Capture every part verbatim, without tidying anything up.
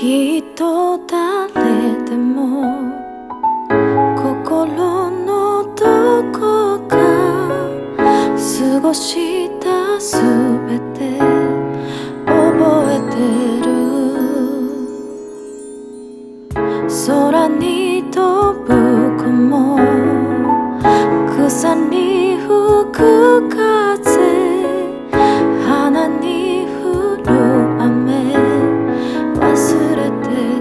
きっと誰でも心のどこか過ごしたすべて覚えてる。空に飛ぶ雲、草に吹く風、花に降る雨、忘れて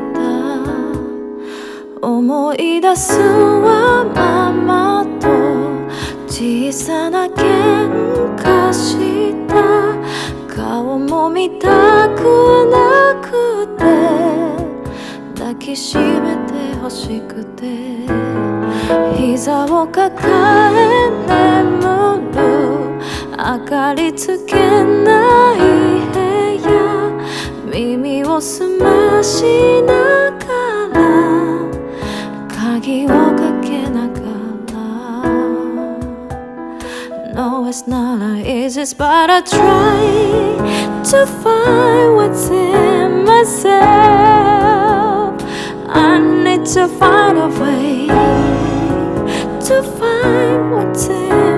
た。思い出すわママと小さな喧嘩した。顔も見たくなくて抱きしめて欲しくて、膝を抱え眠る明かりつけない部屋、耳を澄ましながら鍵をかけながら No, it's not like it's just but I try to find what's in myself. I need to find a way to find what's in